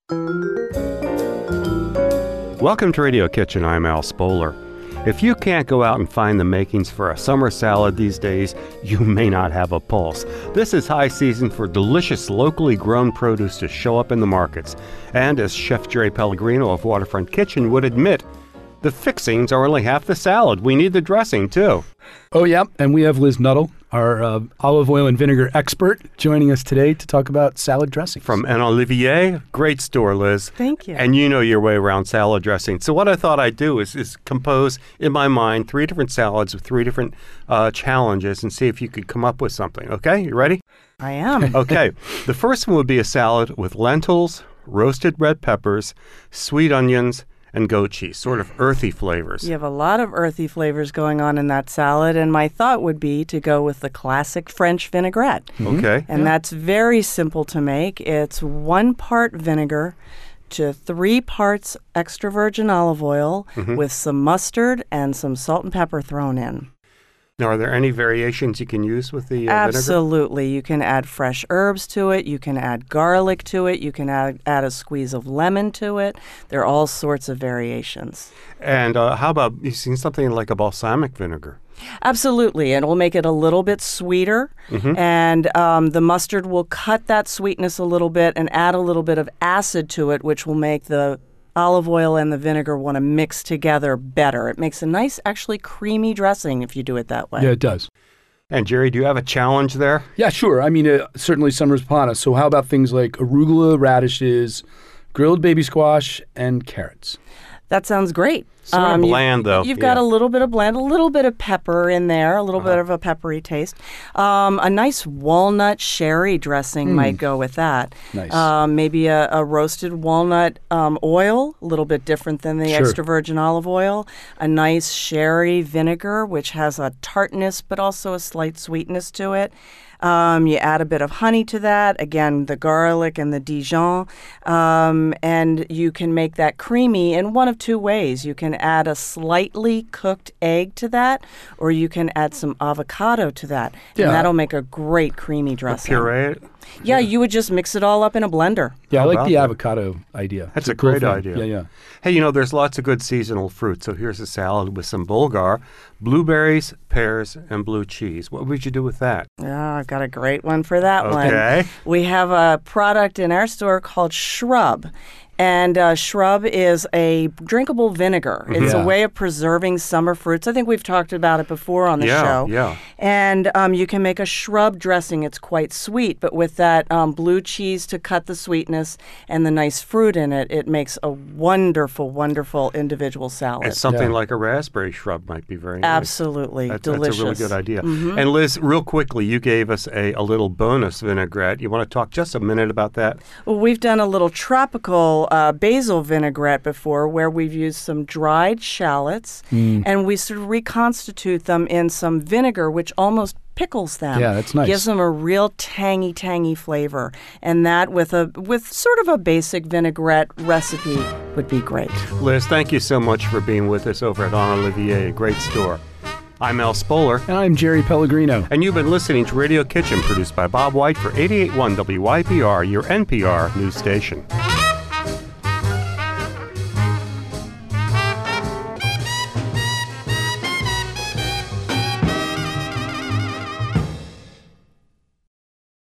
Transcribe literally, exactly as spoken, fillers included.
Welcome to Radio Kitchen. I'm Al Spoler. If you can't go out and find the makings for a summer salad these days, you may not have a pulse. This is high season for delicious locally grown produce to show up in the markets. And as Chef Jerry Pellegrino of Waterfront Kitchen would admit, the fixings are only half the salad. We need the dressing, too. Oh, yeah. And we have Liz Nuttall, our uh, olive oil and vinegar expert, joining us today to talk about salad dressings. From En Olivier. Great store, Liz. Thank you. And you know your way around salad dressing. So what I thought I'd do is, is compose, in my mind, three different salads with three different uh, challenges and see if you could come up with something. Okay? You ready? I am. Okay. The first one would be a salad with lentils, roasted red peppers, sweet onions, and goat cheese, sort of earthy flavors. You have a lot of earthy flavors going on in that salad, and my thought would be to go with the classic French vinaigrette. Mm-hmm. Okay. And yeah. that's very simple to make. It's one part vinegar to three parts extra virgin olive oil mm-hmm. with some mustard and some salt and pepper thrown in. Now, are there any variations you can use with the uh, Absolutely. vinegar? You can add fresh herbs to it. You can add garlic to it. You can add, add a squeeze of lemon to it. There are all sorts of variations. And uh, how about, you've seen something like a balsamic vinegar? Absolutely. And it will make it a little bit sweeter. Mm-hmm. And um, the mustard will cut that sweetness a little bit and add a little bit of acid to it, which will make the olive oil and the vinegar want to mix together better. It makes a nice, actually creamy dressing if you do it that way. Yeah, it does. And Jerry, do you have a challenge there? Yeah, sure. I mean, uh, certainly summer's upon us. So how about things like arugula, radishes, grilled baby squash, and carrots? That sounds great. Sort of um, bland, you've, though. You've yeah. got a little bit of bland, a little bit of pepper in there, a little uh-huh. bit of a peppery taste. Um, a nice walnut sherry dressing mm. might go with that. Nice. Um, maybe a, a roasted walnut um, oil, a little bit different than the sure. extra virgin olive oil. A nice sherry vinegar, which has a tartness but also a slight sweetness to it. Um, you add a bit of honey to that, again, the garlic and the Dijon, um, and you can make that creamy in one of two ways. You can add a slightly cooked egg to that, or you can add some avocado to that, yeah. and that'll make a great creamy dressing. A puree? Yeah, you would just mix it all up in a blender. Yeah, I How like the that? avocado idea. That's it's a great cool idea. Yeah, yeah. Hey, you know, there's lots of good seasonal fruit. So here's a salad with some bulgur, blueberries, pears, and blue cheese. What would you do with that? Yeah, I've got a great one for that one. Okay. We have a product in our store called Shrub. And uh, Shrub is a drinkable vinegar. It's yeah. a way of preserving summer fruits. I think we've talked about it before on the yeah, show. Yeah, And um, you can make a shrub dressing. It's quite sweet, but with that um, blue cheese to cut the sweetness and the nice fruit in it, it makes a wonderful, wonderful individual salad. It's something yeah. like a raspberry shrub might be very nice. Absolutely. That's, delicious. That's a really good idea. Mm-hmm. And Liz, real quickly, you gave us a, a little bonus vinaigrette. You want to talk just a minute about that? Well, we've done a little tropical uh, basil vinaigrette before where we've used some dried shallots mm. and we sort of reconstitute them in some vinegar which almost pickles them. Yeah, that's nice. Gives them a real tangy, tangy flavor. And that with a with sort of a basic vinaigrette recipe would be great. Liz, thank you so much for being with us over at En Olivier, a great store. I'm Al Spoler. And I'm Jerry Pellegrino. And you've been listening to Radio Kitchen, produced by Bob White for eighty-eight point one W Y P R, your N P R news station.